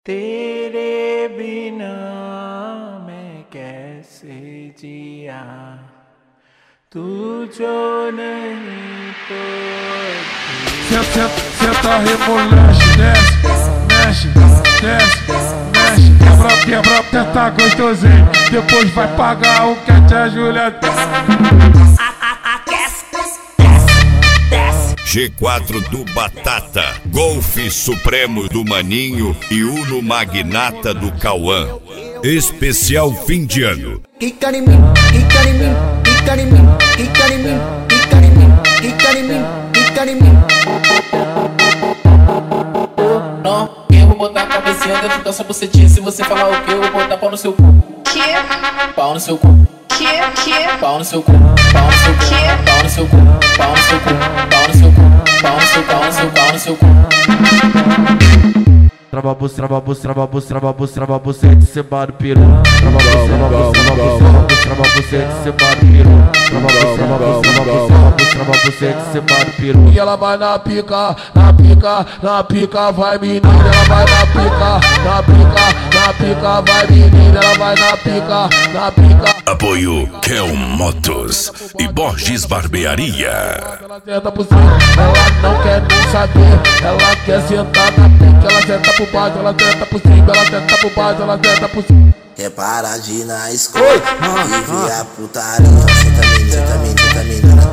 तेरे बिना मैं कैसे जिया तू जो नहीं तो Senta, remolexe, desce, mexe, desce, mexe. Quebra, até tá gostosinho. Depois vai pagar o que a Júlia. G4 do Batata, Golfe Supremo do Maninho e Uno Magnata do Cauã. Especial fim de ano. Quica em mim, quica em mim, quica em mim, quica em mim, quica em mim, quica em mim, quica em mim. Não, eu vou botar a cabecinha dentro da sua bucetinha. Se você falar o que, eu vou botar pau no seu cu. Pau no seu cu. Pau no seu cu. Pau no seu cu. Pau no seu cu. Pau no seu cu. Pau no seu cu. Pau no seu, pau no seu, pau no seu cu. Trava bucete, separa o peru. Trava bucete, separa o peru. Trava bucete, separa o peru. E ela vai na pica, vai menina. Ela vai na pica, vai menina. Ela vai na pica. Apoio Kel Motos e Borges Barbearia. Ela senta por cima, ela não quer nem saber. Ela quer sentar na pica, ela senta por baixo, ela senta por cima, ela senta por baixo, ela senta por cima. É paradinha na escola, vive a putaria. Senta menina,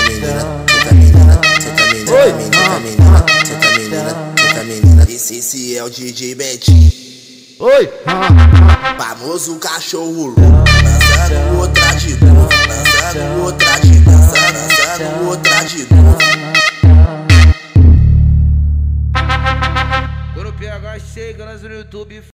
esse é o DJ Betinho. Oi! Famoso cachorro louco, dançando outra de novo, dançando outra de dançando outra de novo. Quando o PH chega no YouTube